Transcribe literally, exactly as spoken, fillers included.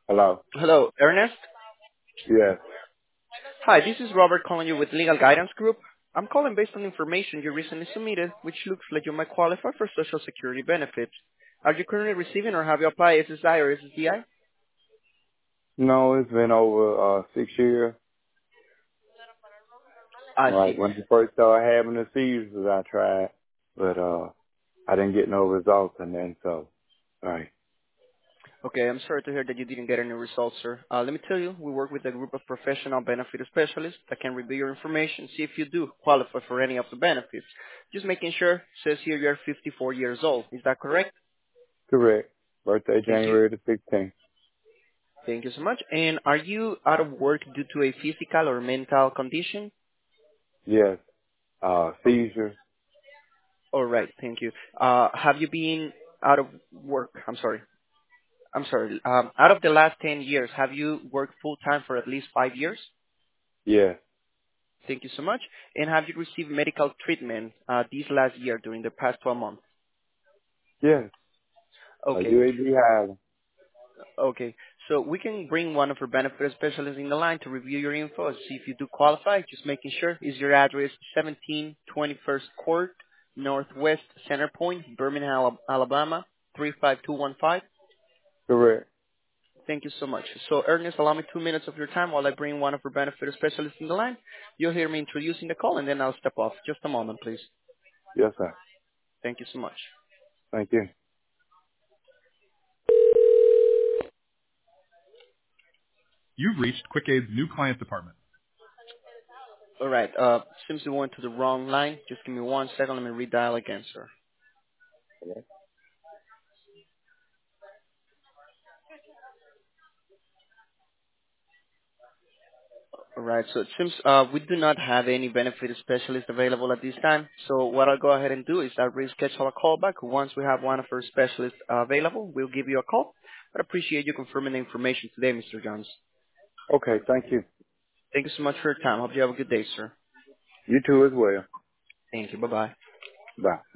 Hello. Hello, Ernest. Yes. Hi, this is Robert calling you with Legal Guidance Group. I'm calling based on information you recently submitted, which looks like you might qualify for Social Security benefits. Are you currently receiving or have you applied S S I or S S D I? No, it's been over uh six years. I Like see. when you first started having the seizures, I tried, but uh I didn't get no results, and then so right. Okay, I'm sorry to hear that you didn't get any results, sir. Uh, let me tell you, we work with a group of professional benefit specialists that can review your information, see if you do qualify for any of the benefits. Just making sure, says here you're fifty-four years old. Is that correct? Correct. Birthday Thank you. January the sixteenth. Thank you so much. And are you out of work due to a physical or mental condition? Yes. Uh seizures. All right. Thank you. Uh, have you been out of work? I'm sorry. I'm sorry. Um, out of the last ten years, have you worked full time for at least five years? Yes. Thank you so much. And have you received medical treatment uh, this last year during the past twelve months? Yes. A Okay. U A B Highland. Okay. So we can bring one of our benefit specialists in the line to review your info and see if you do qualify. Just making sure. Is your address seventeen twenty-first Court, Northwest Center Point, Birmingham, Ala- Alabama, three five two one five? Correct. Thank you so much. So Ernest, allow me two minutes of your time while I bring one of our benefit specialists in the line. You'll hear me introducing the call, and then I'll step off. Just a moment, please. Yes, sir. Thank you so much. Thank you. You've reached QuickAid's new client department. All right. Uh, seems you went to the wrong line. Just give me one second. Let me redial again, sir. All right. So it seems uh, we do not have any benefit specialist available at this time. So what I'll go ahead and do is I'll reschedule a call back. Once we have one of our specialists uh, available, we'll give you a call. But I appreciate you confirming the information today, Mister Jones. Okay, thank you. Thank you so much for your time. Hope you have a good day, sir. You too as well. Thank you. Bye-bye. Bye.